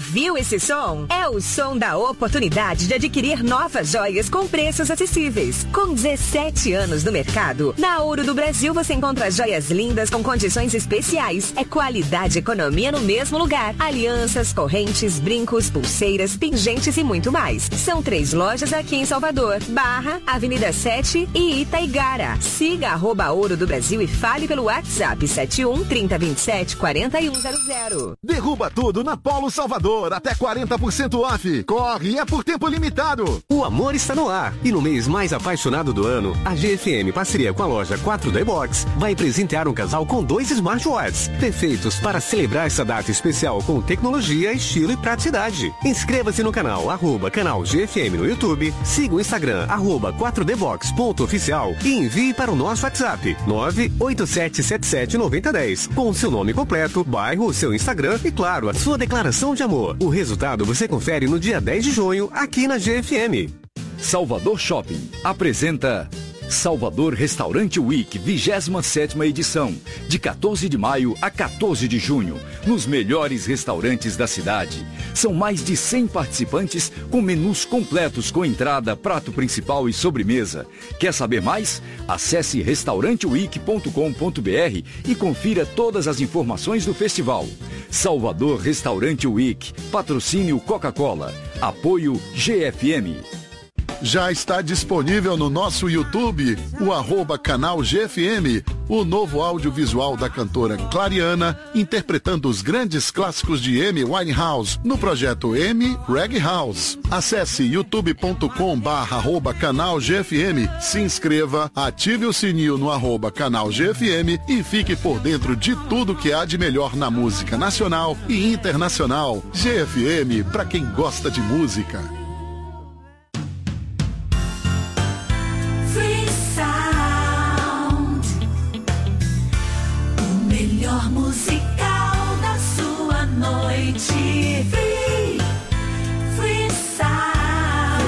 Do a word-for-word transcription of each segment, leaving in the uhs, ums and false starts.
Ouviu esse som? É o som da oportunidade de adquirir novas joias com preços acessíveis. Com dezessete anos no mercado, na Ouro do Brasil você encontra joias lindas com condições especiais. É qualidade e economia no mesmo lugar. Alianças, correntes, brincos, pulseiras, pingentes e muito mais. São três lojas aqui em Salvador, Barra, Avenida sete e Itaigara. Siga arroba Ouro do Brasil e fale pelo WhatsApp sete um, trinta, vinte e sete, quarenta e um zero zero. Derruba tudo na Polo Salvador, até quarenta por cento off. Corre, é por tempo limitado. O amor está no ar e no mês mais apaixonado do ano, a G F M, parceria com a loja quatro D Box, vai presentear um casal com dois smartwatches, perfeitos para celebrar essa data especial com tecnologia, estilo e praticidade. Inscreva-se no canal, arroba canal G F M no YouTube, siga o Instagram, arroba quatro D box ponto oficial e envie para o nosso WhatsApp, nove oito sete sete sete nove zero um zero, com seu nome completo, bairro, seu Instagram e, claro, a sua declaração de amor. O resultado você confere no dia dez de junho, aqui na G F M. Salvador Shopping apresenta Salvador Restaurante Week, vigésima sétima edição, de quatorze de maio a quatorze de junho, nos melhores restaurantes da cidade. São mais de cem participantes com menus completos com entrada, prato principal e sobremesa. Quer saber mais? Acesse restaurante week ponto com ponto b r e confira todas as informações do festival. Salvador Restaurante Week, patrocínio Coca-Cola, apoio G F M. Já está disponível no nosso YouTube, o arroba canal G F M, o novo audiovisual da cantora Clariana, interpretando os grandes clássicos de Amy Winehouse, no projeto Amy Reggae House. Acesse youtube ponto com barra arroba canal G F M, se inscreva, ative o sininho no arroba canal G F M e fique por dentro de tudo que há de melhor na música nacional e internacional. G F M, para quem gosta de música. Musical da sua noite. Free, free sound,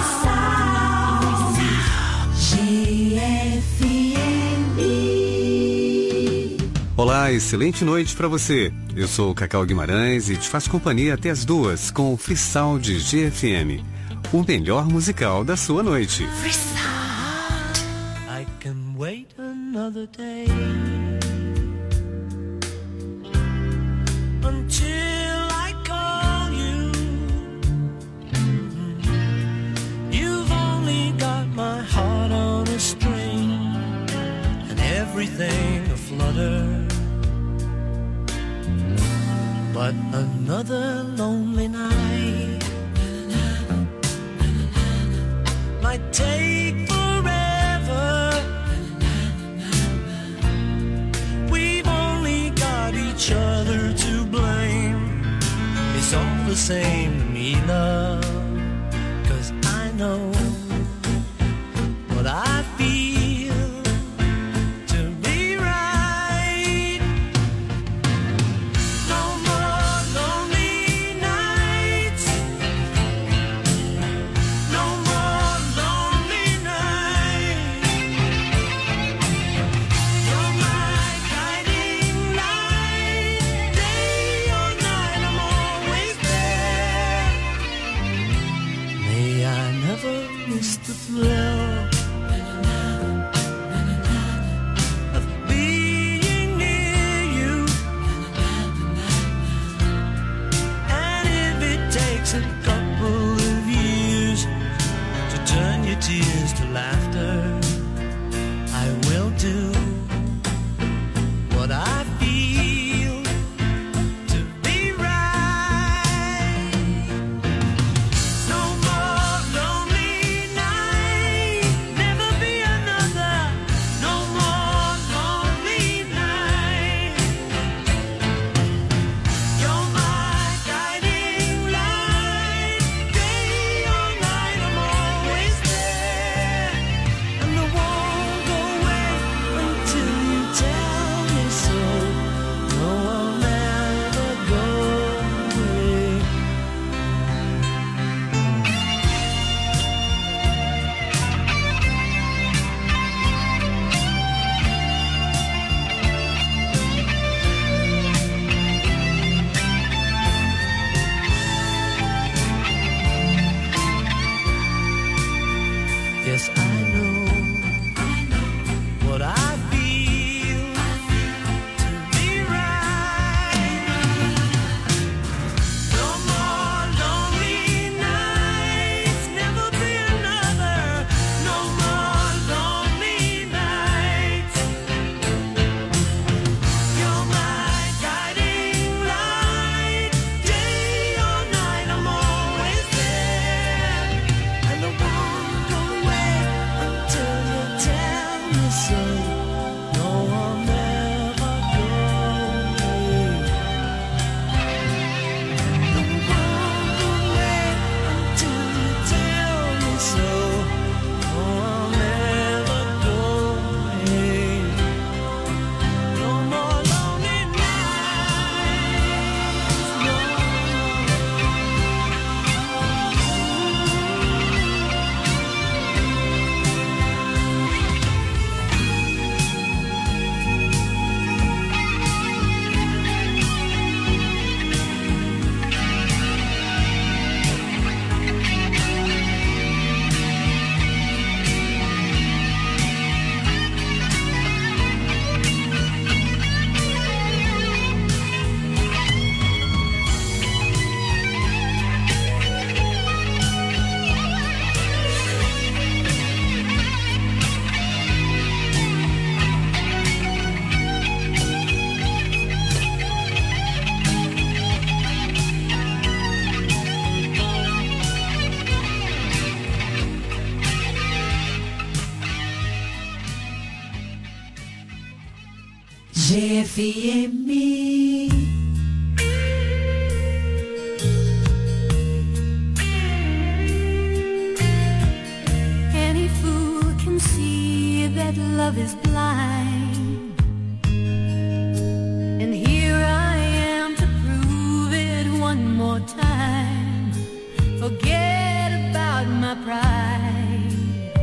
G F M. Olá, excelente noite para você. Eu sou o Cacau Guimarães e te faço companhia até as duas com o Free Sound G F M, o melhor musical da sua noite. Free sound. I can wait another day. Until I call you, you've only got my heart on a string and everything aflutter. But another lonely night might take forever. We've only got each other to blame. It's all the same to me, love, 'cause I know what I feel to be right. No more lonely nights, no more lonely nights. You're my guiding light, day or night I'm always there. May I never miss the thrill of being near you. And if it takes a couple of years to turn your tears to laughter, I will do what I feel to be right. No more lonely night, never be another. No more lonely night. You're my guiding light, day or night I'm always there. G F M. Any fool can see that love is blind, and here I am to prove it one more time. Forget about my pride.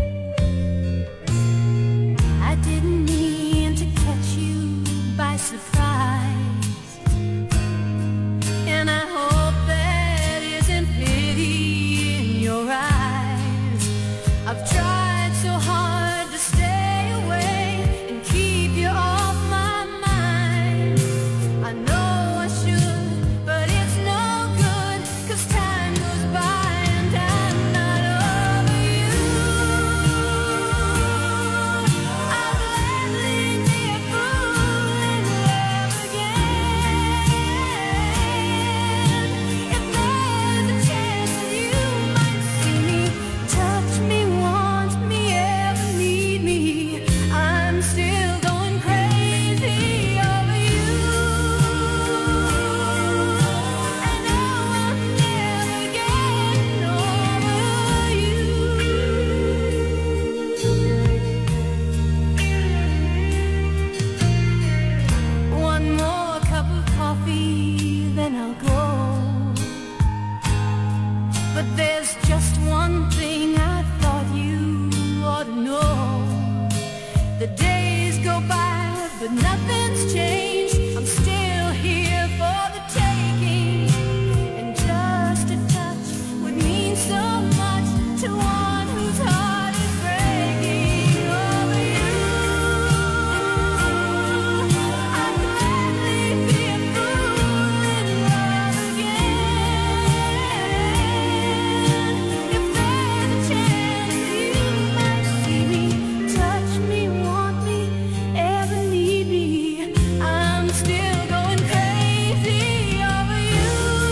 I didn't mean to catch you by surprise, and I hope that isn't pity in your eyes. I've tried so hard to stay away and keep you off my mind. I know I should, but it's no good, 'cause time goes by and I'm not over you. I'll gladly be a fool in love again. If there's a chance that you might see me, touch me, want me, ever need me, I'm still going crazy over you. I know I'm never getting over you. One more cup of coffee, then I'll go. But there's just one thing I thought you ought to know. The days go by, but nothing's changed. I'm still here for the taking, and just a touch would mean so much to one whose heart is breaking over you. I'd gladly be a fool in love again. If there's a chance you might see me, touch me, want me, ever need me, I'm still going crazy over you.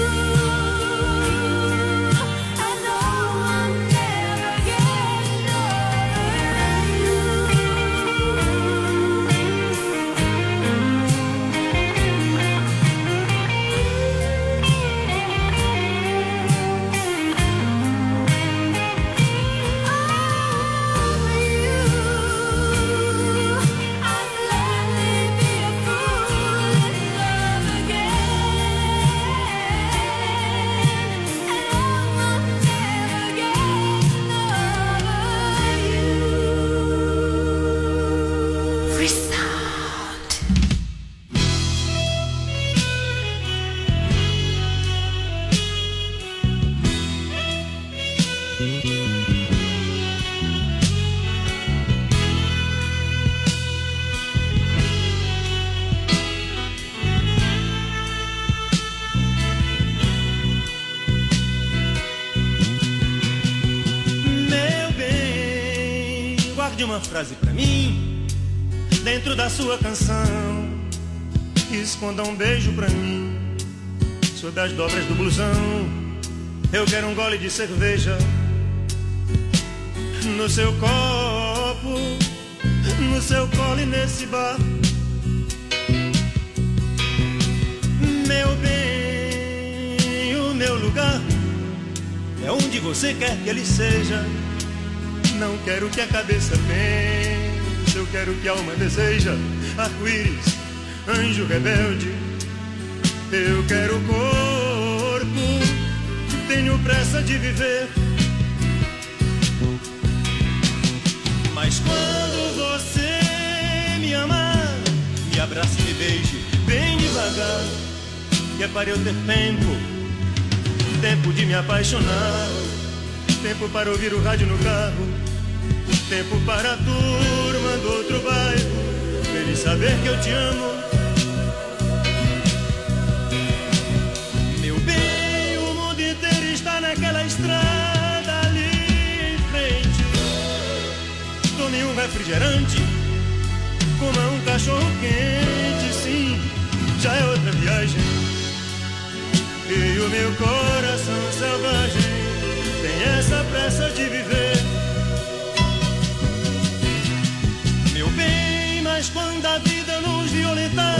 I know I'm never getting Meu bem, guarde uma frase pra mim dentro da sua canção. Esconda um beijo pra mim sob as dobras do blusão. Eu quero um gole de cerveja no seu copo, no seu colo e nesse bar. Meu bem, o meu lugar é onde você quer que ele seja. Não quero que a cabeça pense, eu quero que a alma deseja. Arco-íris, anjo rebelde, eu quero o corpo, tenho pressa de viver. Mas quando você me amar, me abrace e me beije bem devagar, que é para eu ter tempo, tempo de me apaixonar, tempo para ouvir o rádio no carro, tempo para a turma do outro bairro, pra ele saber que eu te amo. Meu bem, o mundo inteiro está naquela estrada ali em frente. Tome um refrigerante, coma um cachorro quente, sim, já é outra viagem. E o meu coração selvagem tem essa pressa de viver. Meu bem, mas quando a vida nos violentar,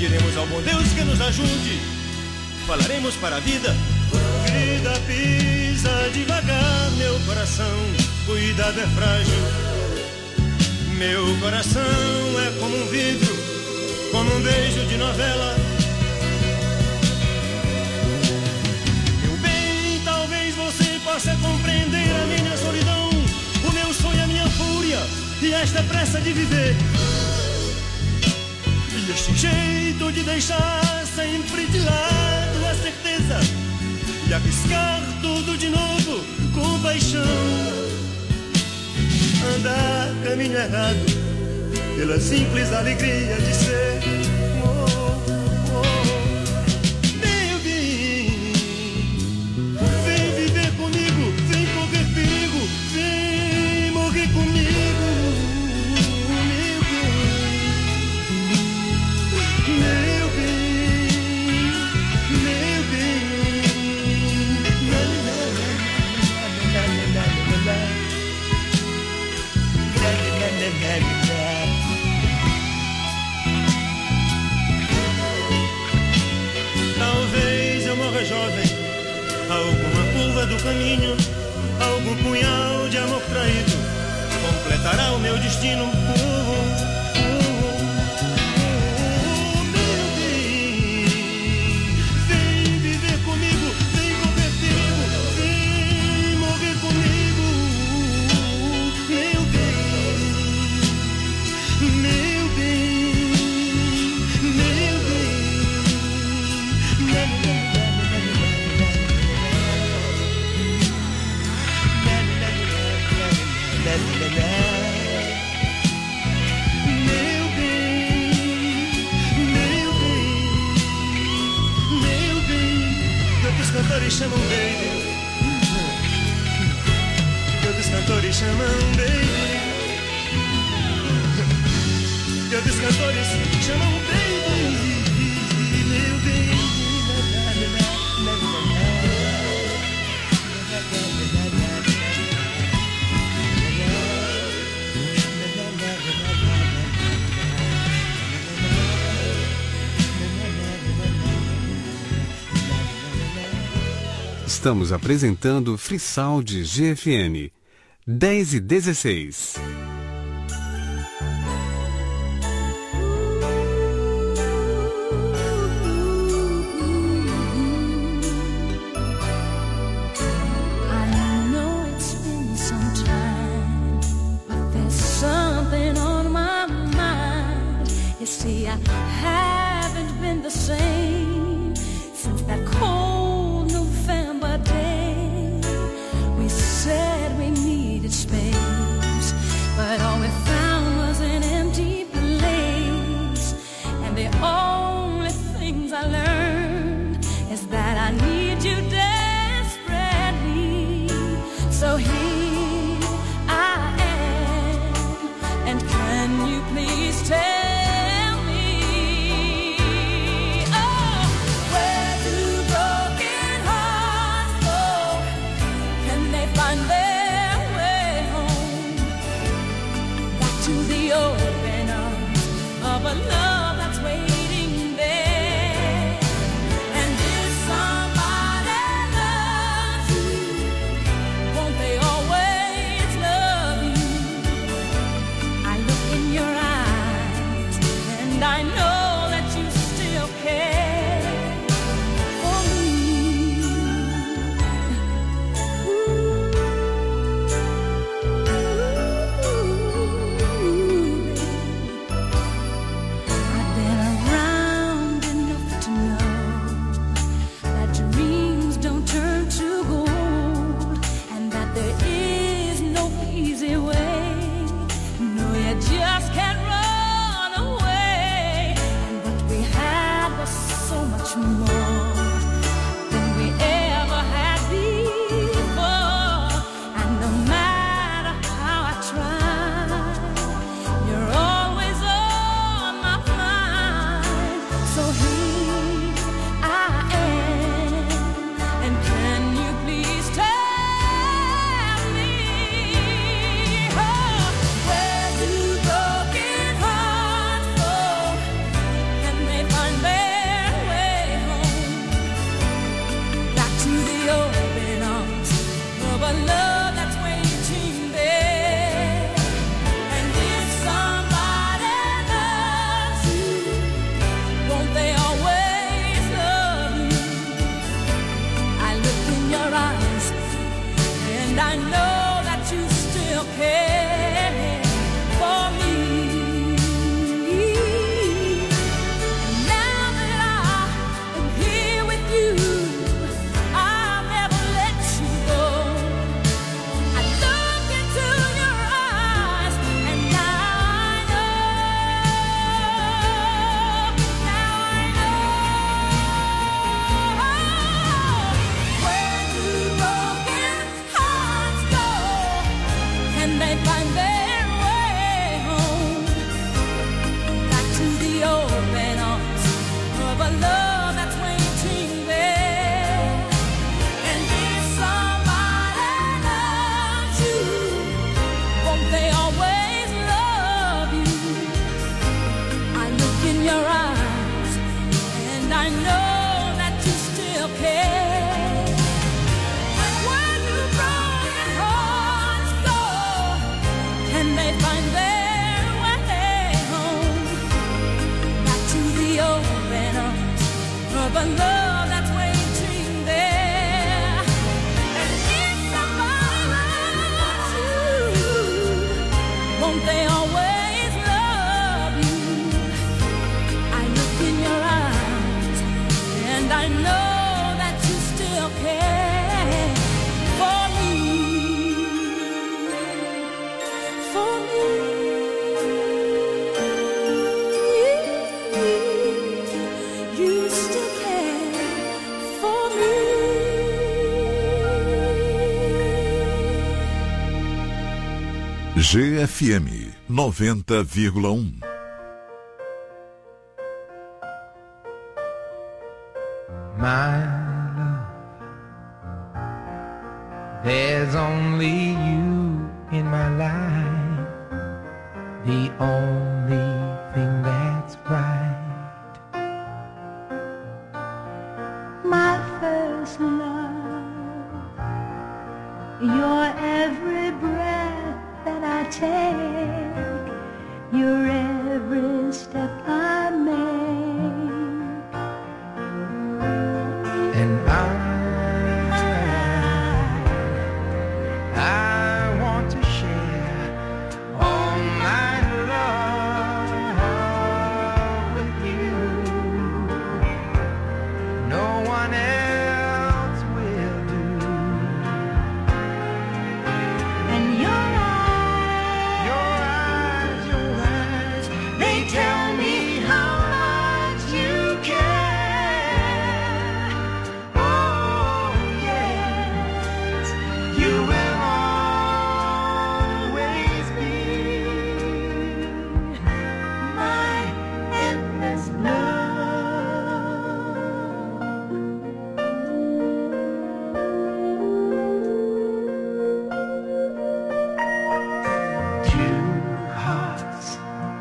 Pediremos ao bom Deus que nos ajude. Falaremos para a vida. Vida, pisa devagar, meu coração. Cuidado, é frágil. Meu coração é como um vidro, como um beijo de novela. Meu bem, talvez você possa compreender a minha solidão, o meu sonho, a minha fúria e esta pressa de viver. E este jeito de deixar sempre de lado a certeza e arriscar tudo de novo com paixão. Andar caminho errado pela simples alegria de ser. Oh, oh. Meu bem, vem viver comigo, vem correr perigo, vem morrer comigo. Meu bem, meu bem, meu bem. La, la, la, la, la, la, la, la. Talvez eu morra jovem, alguma curva do caminho, algum punhal de amor traído completará o meu destino. Uh, uh, uh, meu bem, vem viver comigo, vem correr perigo, vem morrer comigo. Meu bem, meu bem, meu bem. Meu bem, meu bem, meu bem. Quantos cantores chamam baby? Quantos cantores chamam baby? Quantos cantores chamam baby? Meu bem. Estamos apresentando Frisaudi G F M, dez e dezesseis. I know that you still care for me. Now that I am here with you, I'll never let you go. I look into your eyes and now I know, now I know. Where do broken hearts go? Can they find their way home? Back to the open arms of a love that's waiting there. And if somebody loves you, won't they always love you? I look in your eyes and I know that you still care. Where do broken hearts go? Can they find their way home? Back to the open arms of a love that's waiting there. And if somebody loves you, won't they always love you? I look in your eyes and I know that you still care for me, for me. You still care for me. G F M noventa vírgula um. My love, there's only you in my life, the only thing that's right. My first love, your every breath that I take, your every step I make. And I, I want to share all my love with you. No one else will do. And your eyes, Your eyes, your eyes, they tell me how much you care. Oh, yes, you will always be my endless two hearts,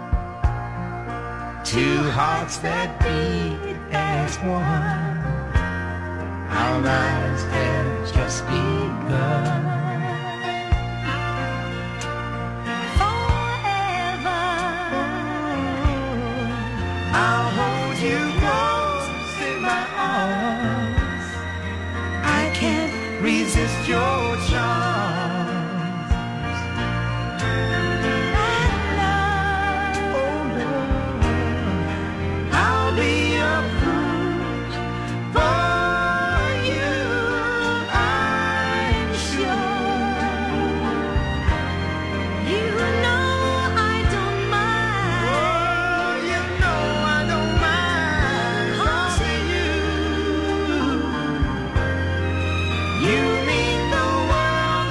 two hearts that beat as one. Our lives have just begun. forever. I'll hold you close in my arms. I can't resist your charms. That love, Oh, love, I'll be a cruise for you. I'm sure. you know I don't mind. Oh, you know I don't mind. 'Cause you, you mean the world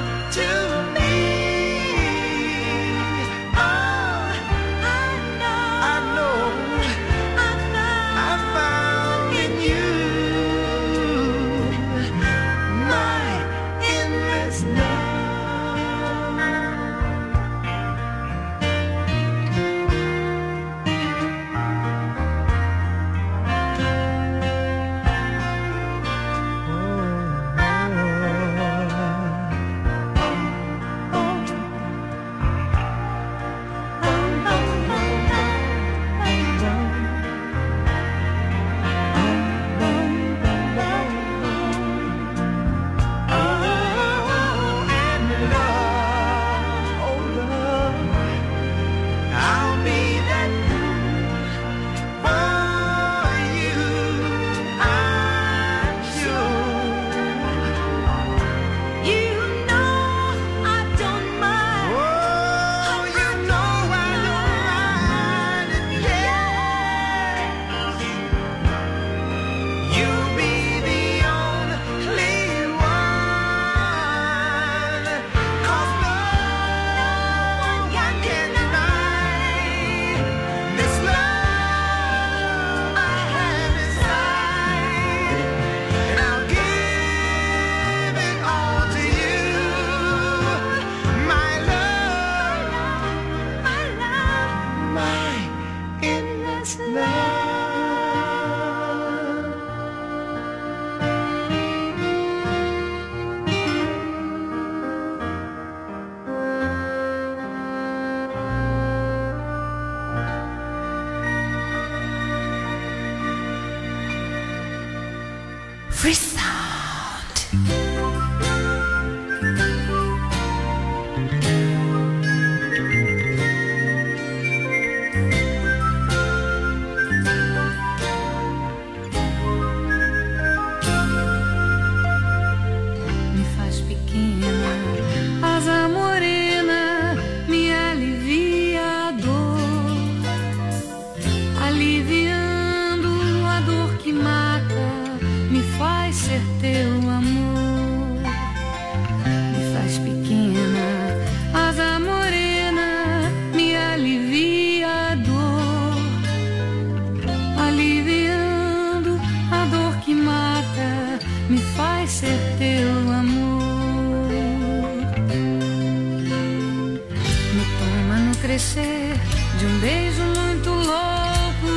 De um beijo muito louco,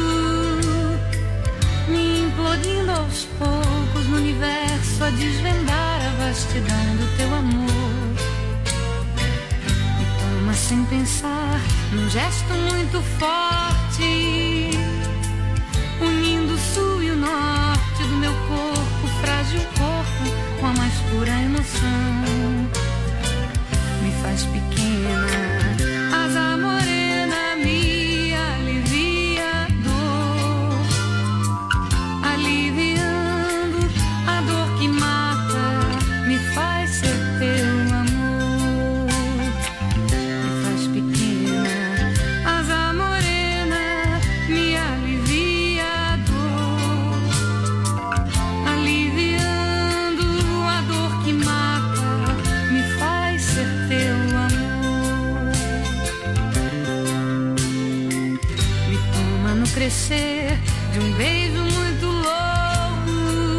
me implodindo aos poucos no universo a desvendar a vastidão do teu amor. Me toma sem pensar, num gesto muito forte, unindo o sul e o norte do meu corpo, frágil corpo, com a mais pura emoção. Me faz pequena. Asa morena me alivia a dor, aliviando a dor que mata, me faz ser teu amor, me faz pequena. Asa morena me alivia a dor, aliviando a dor que mata, me faz ser teu amor. Crescer de um beijo muito louco,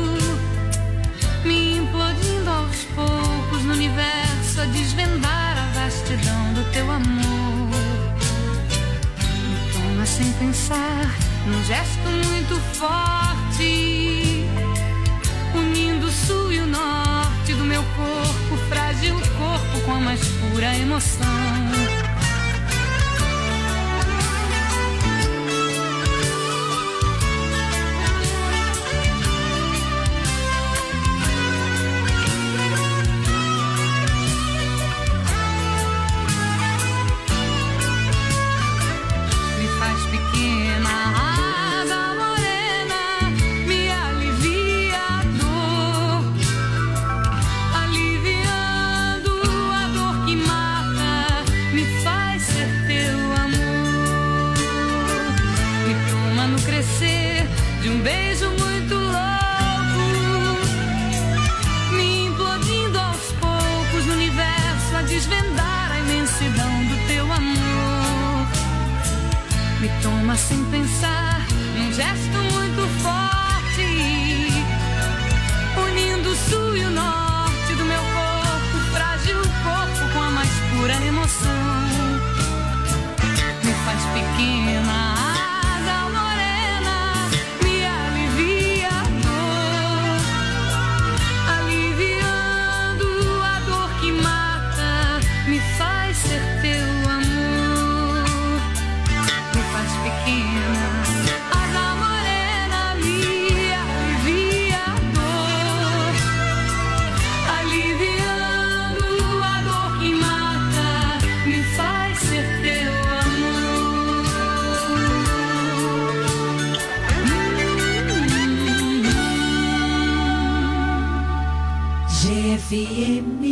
me implodindo aos poucos no universo a desvendar a vastidão do teu amor. Me toma sem pensar, num gesto muito forte, unindo o sul e o norte do meu corpo, frágil corpo com a mais pura emoção. De um beijo muito louco, me implodindo aos poucos no universo a desvendar a imensidão do teu amor. Me toma sem pensar, num gesto muito forte, unindo o sul e o norte do meu corpo, frágil corpo com a mais pura emoção. Me faz pequena. G F M.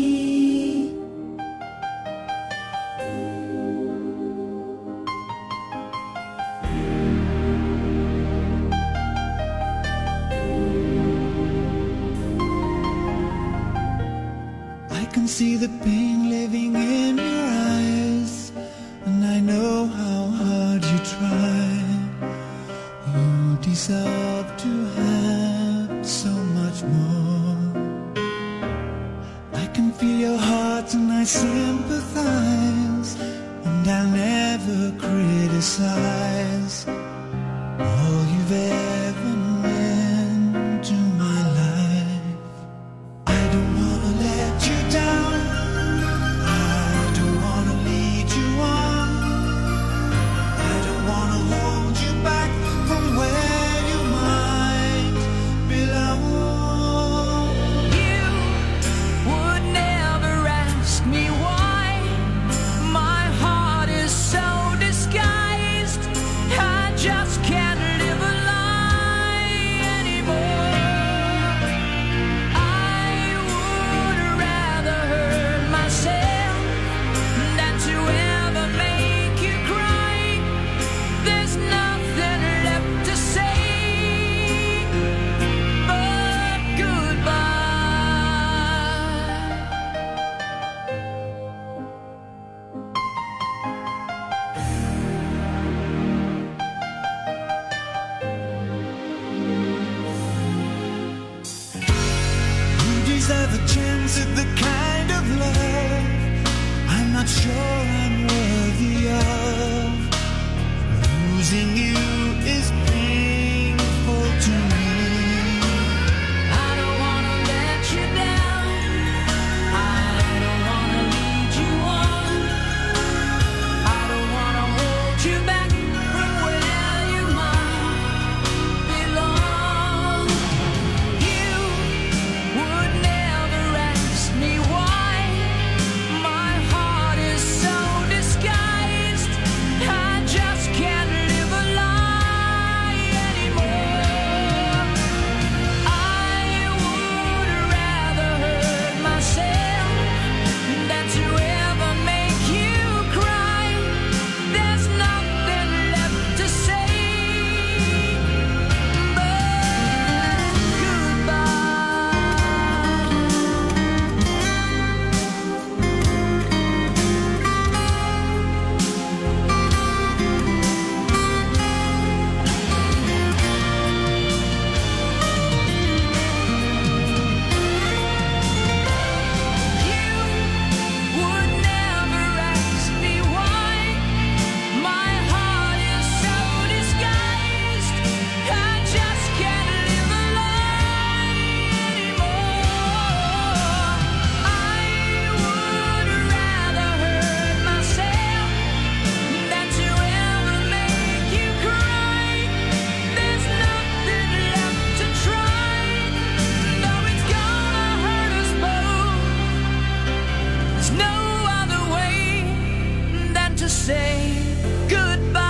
I can see the pain living in your eyes, and I know how hard you try. You deserve to have so much more. I can feel your heart and I sympathize, and I'll never criticize all you've ever meant to my life. I don't wanna let you down, I don't wanna lead you on, I don't wanna hold you back from where you might belong. You have a chance at the kind of love I'm not sure I'm worthy of. Losing you is painful to me. I don't wanna let you down. I don't wanna lead you on. I don't wanna hold you back from where you might belong. You would never ask me why. My heart is so disguised. I just can't live a lie anymore. I would rather hurt myself than to ever make you cry. There's nothing left to say but goodbye. You would never ask me why. My heart is so disguised. I just can't live a lie anymore. I would rather hurt myself than to ever make you cry. There's nothing left to try. No, it's gonna hurt us both. There's no other way than to say goodbye.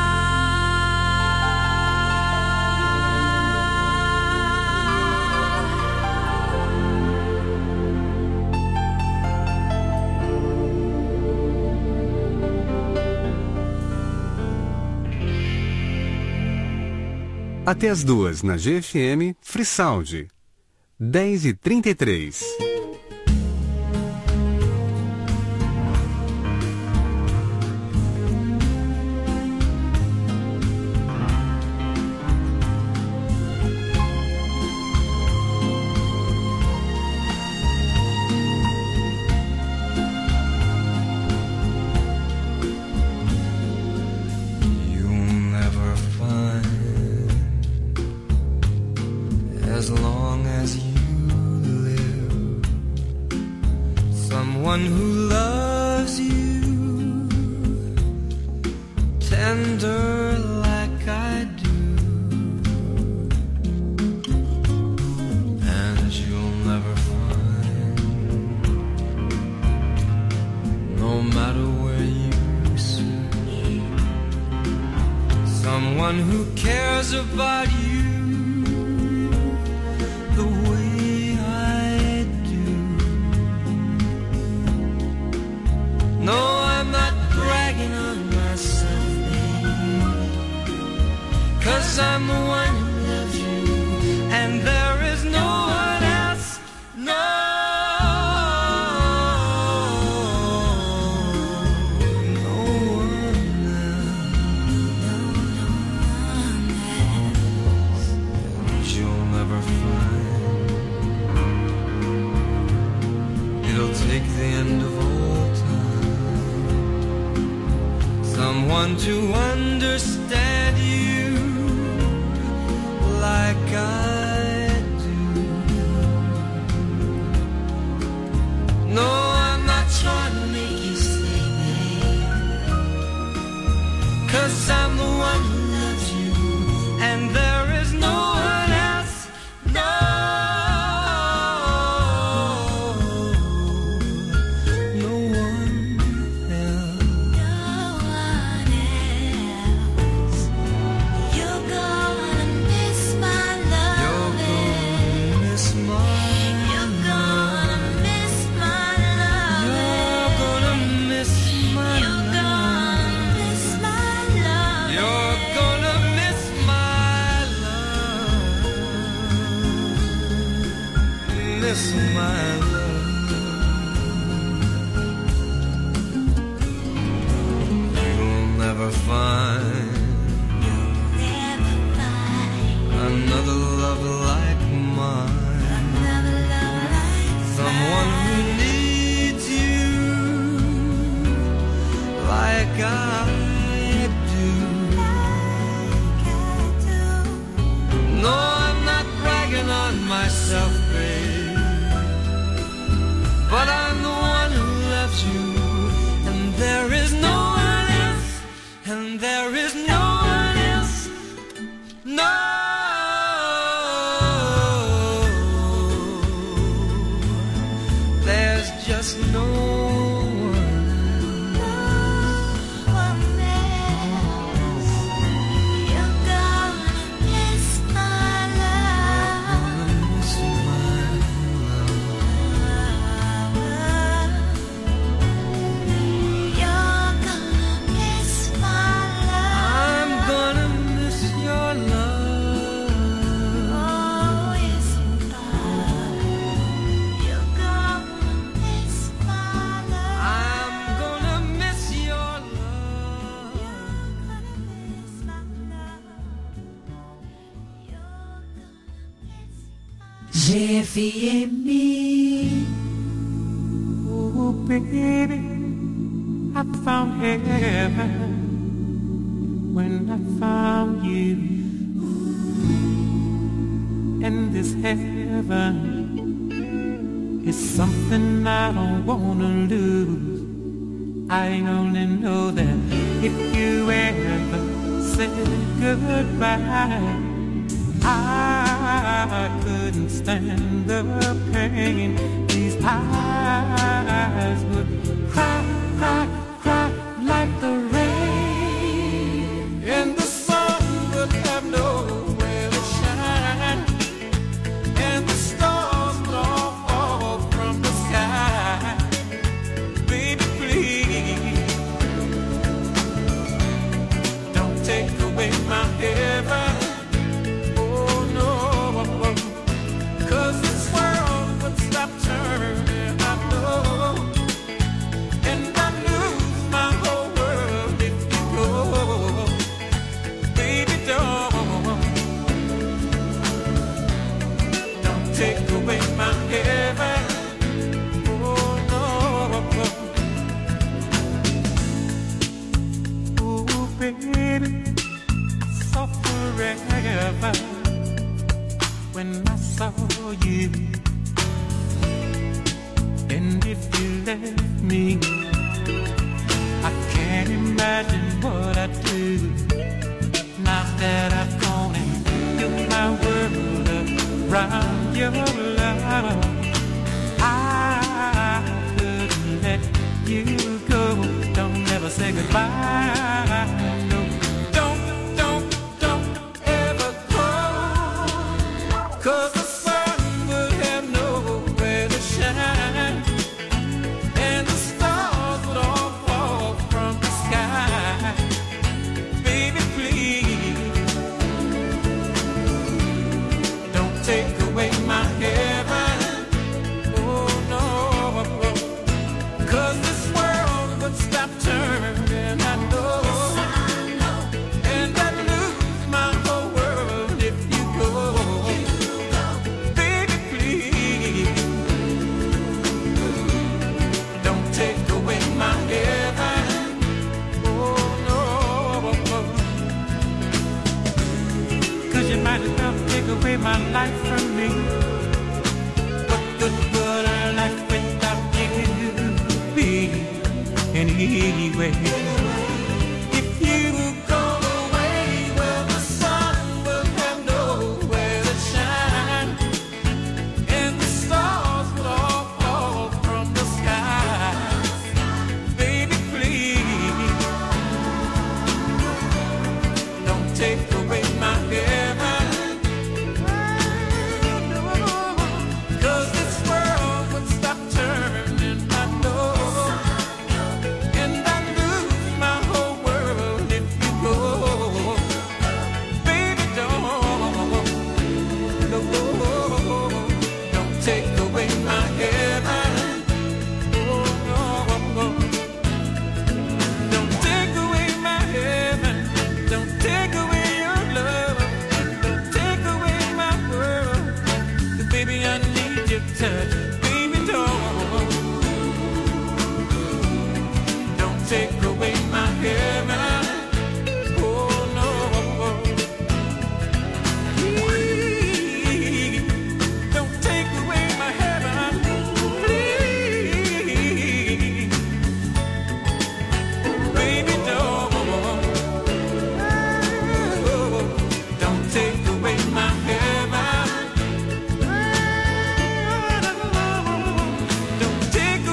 Até as duas na G F M Free Sound. dez e trinta e três. You'll never find, as long as you live, someone who loves you tender like I do. And you'll never find, no matter where you search, someone who cares about you the way I do. No, I'm not bragging on myself, babe, 'cause I'm the one who loves you, and there is no one else. No. Take the end of all time, someone to understand you like I do. No, I'm not trying to make you stay, babe, 'cause I'm the one who loves you, and there is no one else. No. You're there's just no one. G F M. Oh, baby, I found heaven when I found you. And this heaven is something I don't wanna lose. I only know that if you ever said goodbye, I couldn't stand the pain. These eyes would cry, cry, cry like the rain, and the sun would have nowhere to shine, and the stars would all fall from the sky. Baby, please, don't take away my heaven. When I saw you, and if you left me, I can't imagine what I'd do. Now that I've gone and built my world around your love, I couldn't let you go. Don't ever say goodbye. No. Cause the sun would have nowhere to shine, and the stars would all fall from the sky. Baby, please, don't take away my heaven. Oh no, cause this world would stop turning, I know. And I'd lose my whole world if you go. Might as well take away my life from me. What good would a life without you be anyway? If you go away, well, the sun will have nowhere to shine, and the stars will all fall from the sky. Baby, please, don't take away my heaven. Take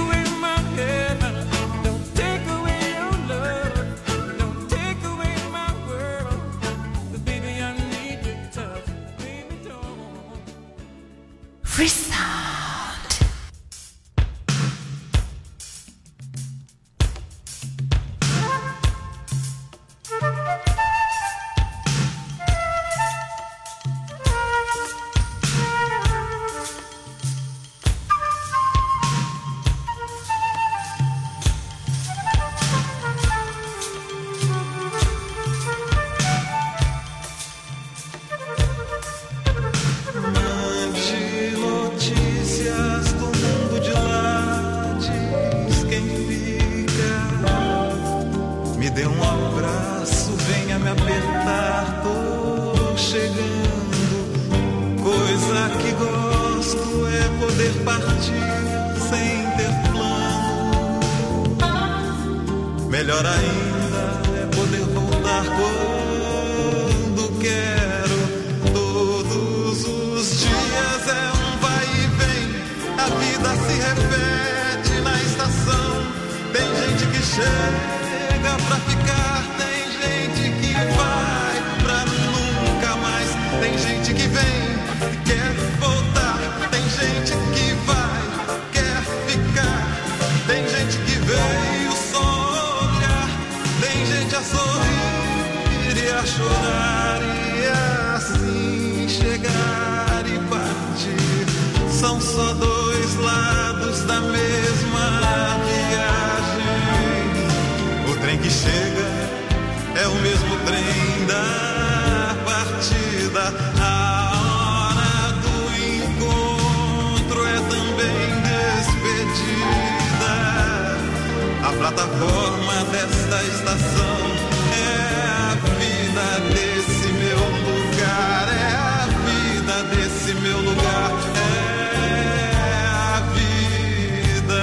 partir sem ter plano. Melhor ainda é poder voltar quando quero. Todos os dias é um vai e vem, a vida se repete na estação. Tem gente que chega pra ficar, tem gente que vai pra nunca mais. Tem gente que vem e quer voltar, tem gente que vai, quer ficar. Tem gente que veio só olhar, tem gente a sorrir e a chorar e assim chegar e partir. São só dois lados da mesma viagem. O trem que chega é o mesmo trem da partida. A hora do encontro é também despedida. A plataforma desta estação é a vida desse meu lugar. É a vida desse meu lugar. É a vida.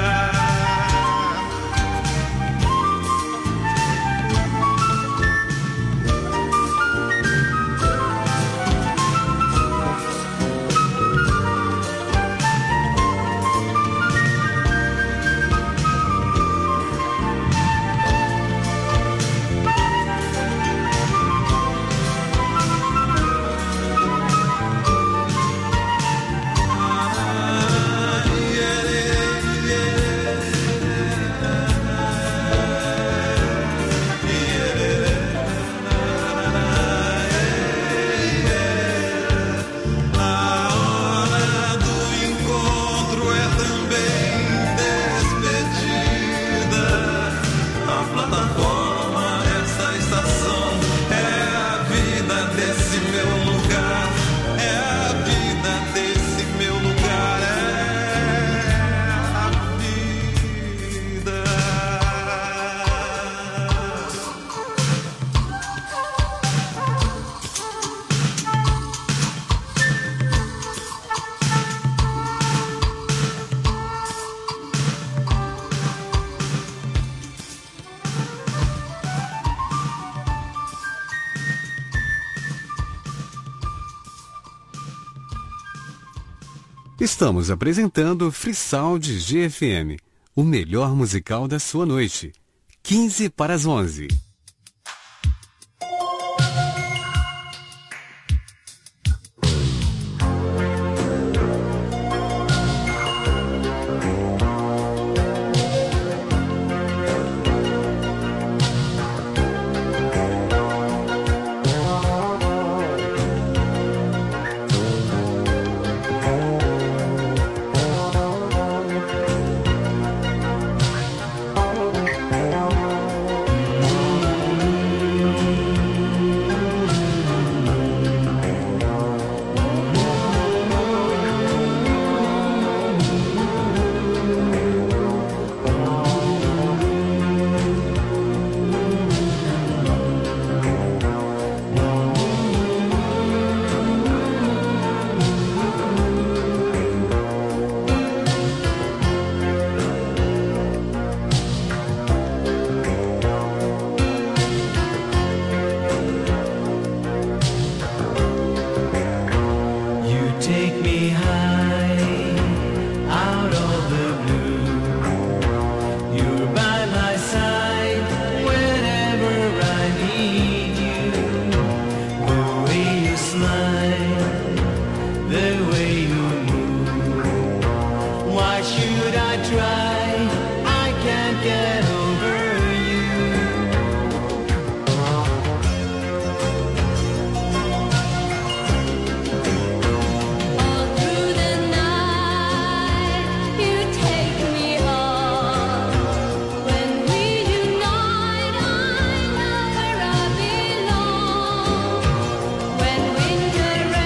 Estamos apresentando Frisound G F M, o melhor musical da sua noite. quinze para as onze.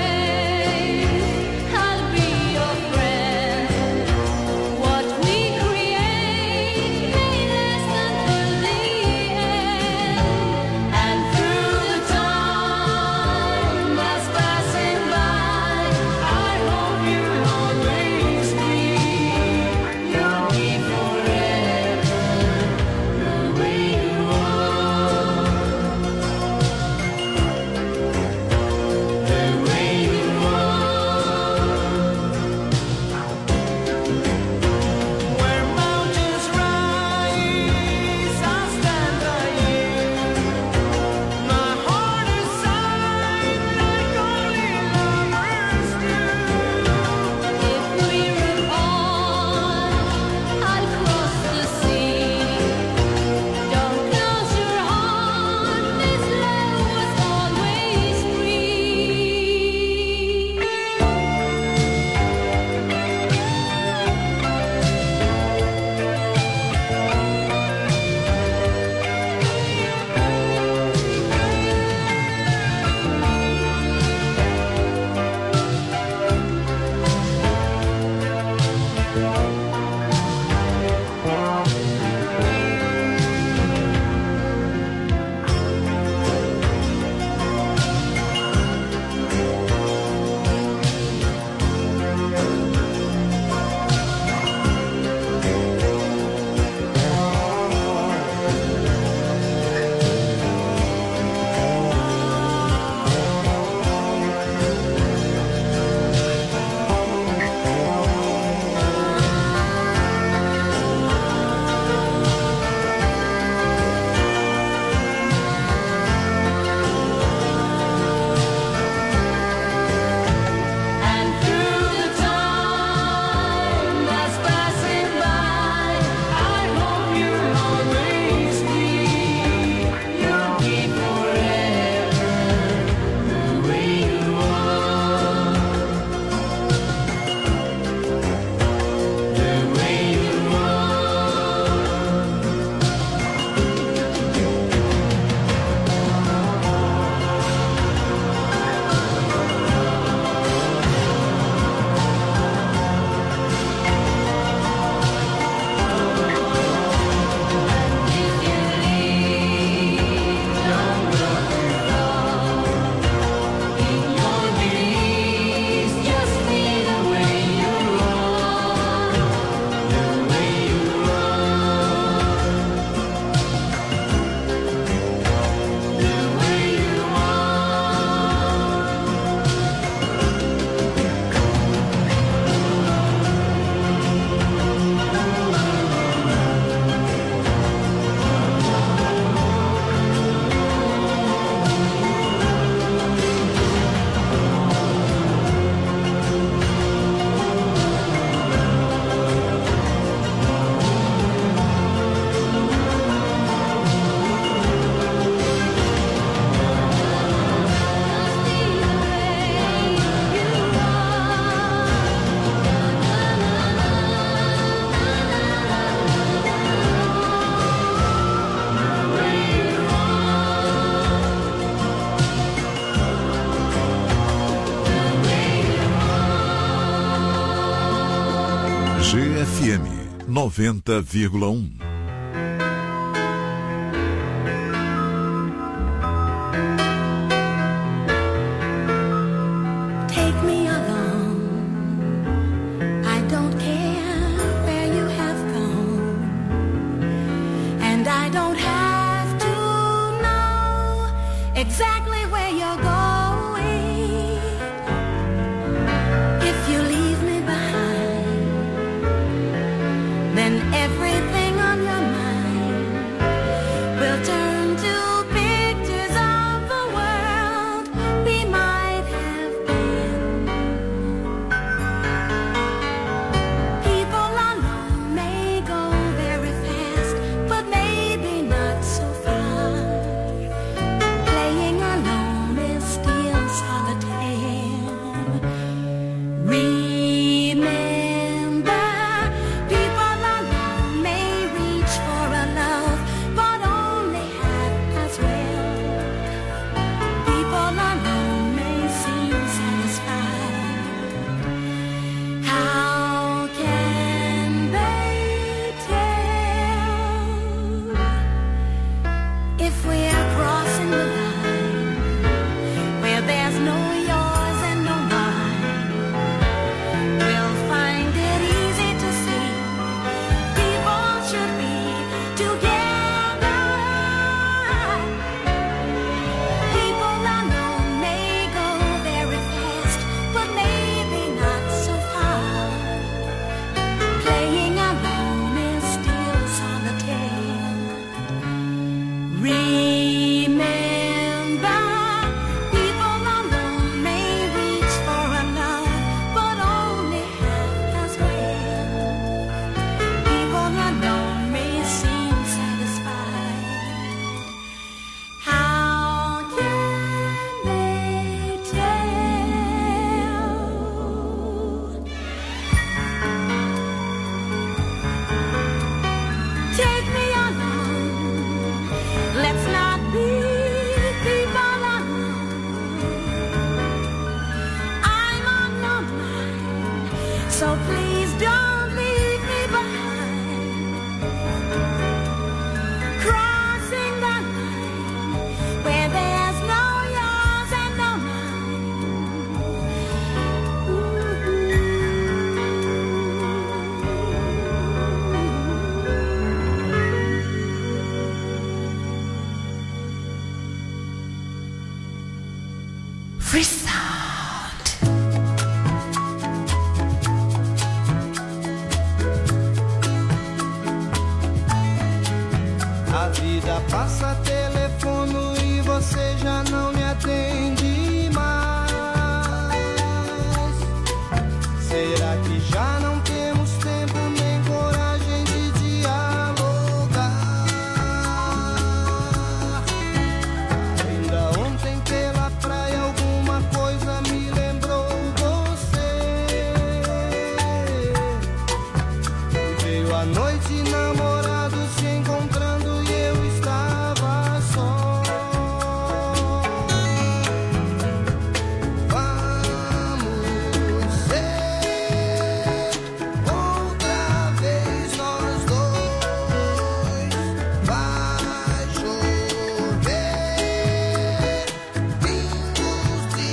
We F M noventa vírgula um. Exactly where you're going. If you leave me behind, then everything on your mind will turn to pictures of the world we might have been. People alone may go very fast, but maybe not so far. Playing alone is still solitaire. Remember, people alone may reach for a love, but only half as well. People alone may seem satisfied. How can they tell if we're crossing the line where there's no yours and no mine? We'll find it easy to see people should be together. People alone may go very fast, but maybe not so far. Playing alone is still solitaire. Remember, people alone may reach for a love, but only half as well. People alone may seem satisfied. How can they tell? Take me alone. Let's not be people alone. I'm on your mind, so please don't leave me behind. Crossing the line where there's no yours and no mine. Free sound. A vida passa, telefono e você já não me atende mais. Será que já não temos tempo nem coragem de dialogar? Ainda ontem pela praia alguma coisa me lembrou você. E veio a noite, namorados se encontrando e eu estava só. Vamos ser outra vez nós dois. Vai chover pingos de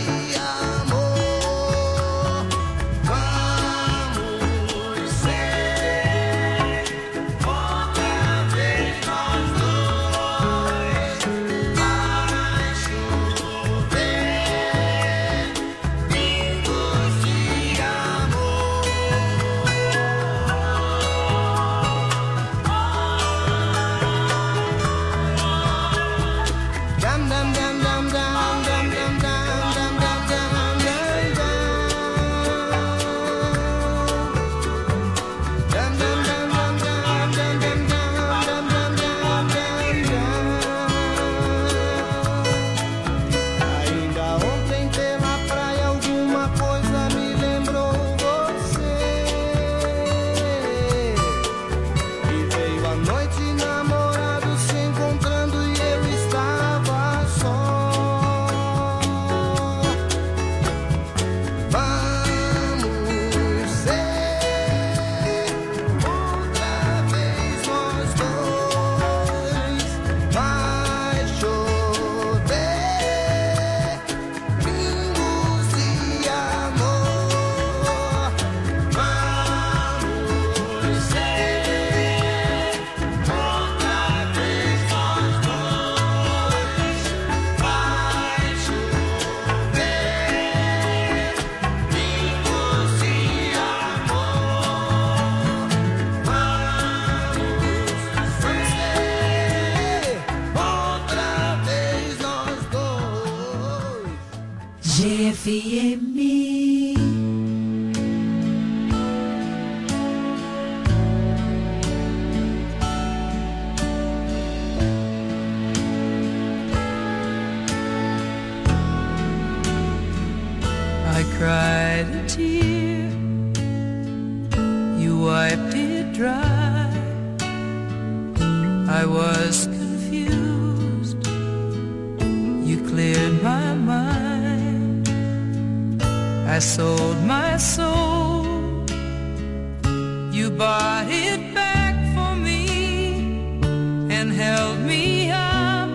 amor. Vamos ser F M. I cried a tear, you wiped it dry. I was confused, you cleared my mind. I sold my soul, you bought it back for me and held me up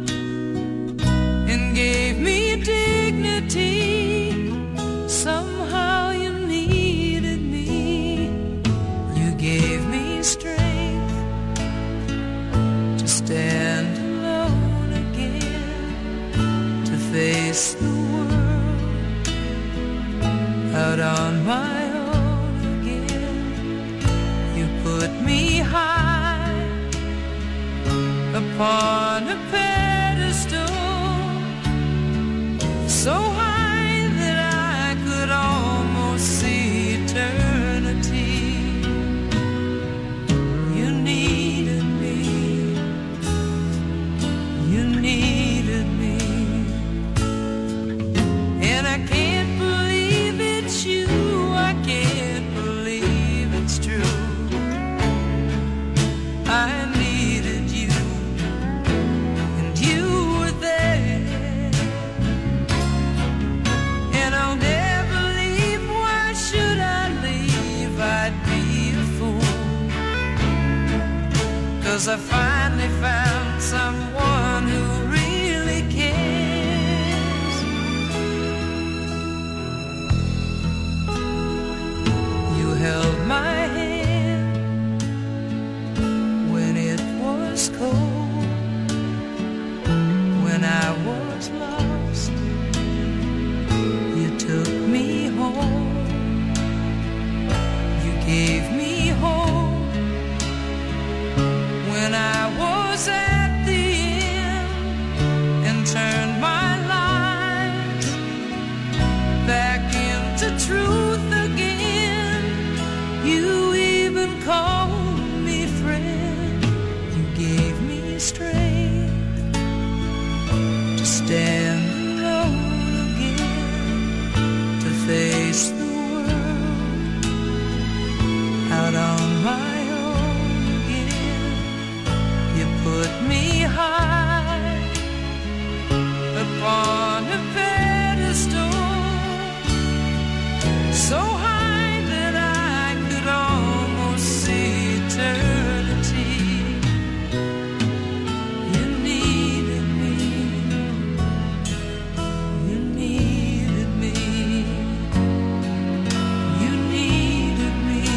and gave me dignity. Somehow you needed me, you gave me strength to stand alone again, to face the world out on my own again. You put me high upon a pedestal, so high almost see eternity. You needed me, you needed me, and I can't believe it's you, I can't believe it's true. I needed you, and you were there, and I'll never. I'd be a fool, 'cause I finally found someone who really cares. You held my hand when it was cold, when I was lost, you took me home. Gave me hope when I was at the end, and turned my life back into truth again. You even called me friend, you gave me strength to stand alone again, to face the out on my own again. You put me high upon a pedestal, so high that I could almost see eternity. You needed me, you needed me, you needed me.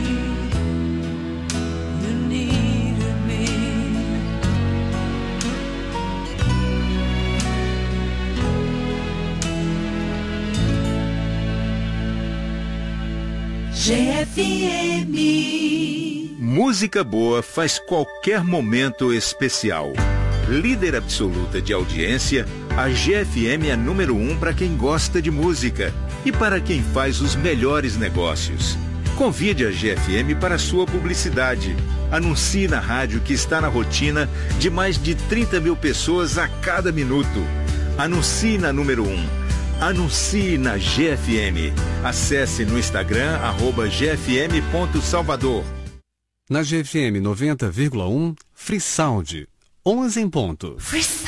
G F M. Música boa faz qualquer momento especial. Líder absoluta de audiência, a G F M é número um para quem gosta de música e para quem faz os melhores negócios. Convide a G F M para sua publicidade. Anuncie na rádio que está na rotina de mais de trinta mil pessoas a cada minuto. Anuncie na número um. Anuncie na G F M. Acesse no Instagram, arroba G F M ponto Salvador. Na G F M noventa vírgula um, Free Sound, onze em ponto. Free